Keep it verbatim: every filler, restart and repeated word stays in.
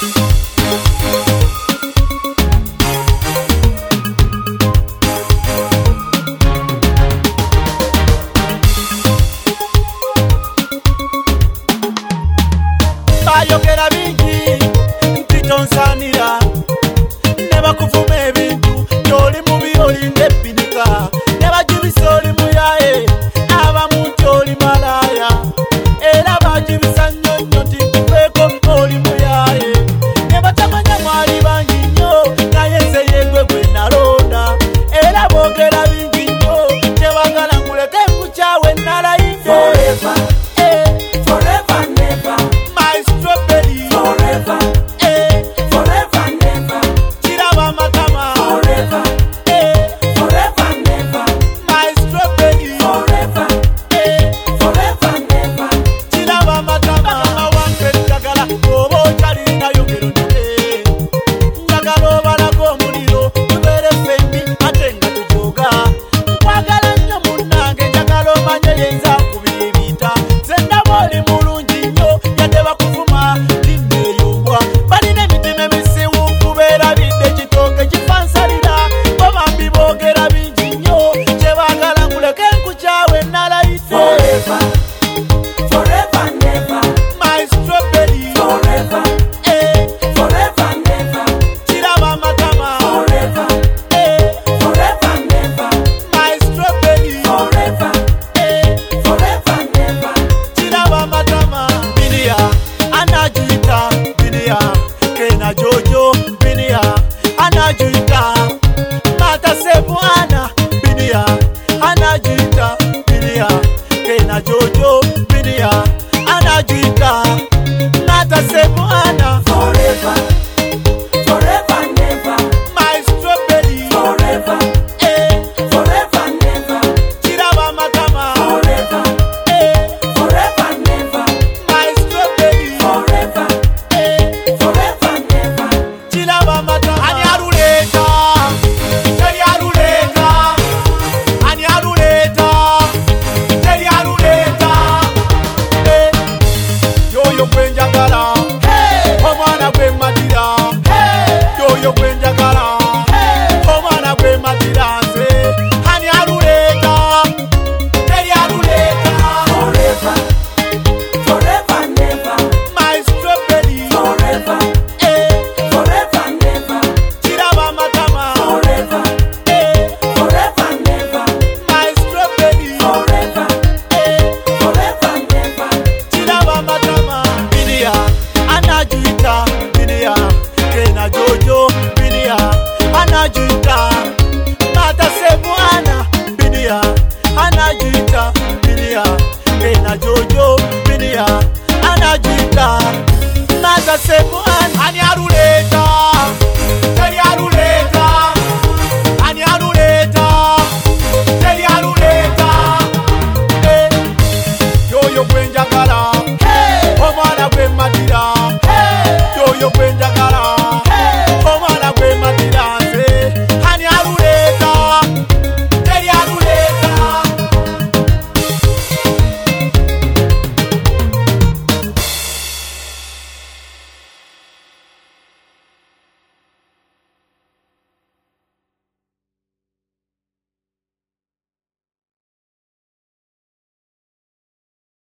Bayogera bingi ntitonsanira neba kuvuma ebintu yoli mubi oli ndebinika neba jibisa oli muyaye abamu oli malaya era bajibisa nyonyo ntikuveko oli muyaye neba tamanya mwali bangi nnyo naye nze yegwe gwe nalonda era boogera bingi nnyo tebagala nguleke nkukyawe nalayidde Forever, eh, forever, never. Forever, eh, forever, never. kiraba matama Forever, eh, forever, never. my strawberry Forever, eh, forever, never. kiraba matama wange njagala oba okyali nayogero nte njagala obalako omuliro tubeere fembi ate nga tujoga nkwagala nnyo munnange njagala omanye yenza kubibita zendaba oli mulungi nnyo yadde bakuvuma linneeyombwa balina emitima emisiwu kubeera bidde kitooke kifansalira bamambi boogera bingi nnyo kyebaagala nkuleke nkukyawe nalayidde Forever, forever, never. my strawberry Forever, eh, forever, never. kiraba matama Forever, eh, forever, never. my strawberry Forever, eh, forever, never. kiraba matama binia anajuita binia kena jojo binia anajuita mata sebuana binia anajuita binia kena jojo binia anajuita mata sebuana Forever, forever, never. my strawberry Forever, eh, forever, never. kiraba matama Forever, eh, forever, never. my strawberry Forever, eh, forever, never. kiraba matama ani aluleta teri aluleta ani aluleta teri aluleta eh, yoyo gwe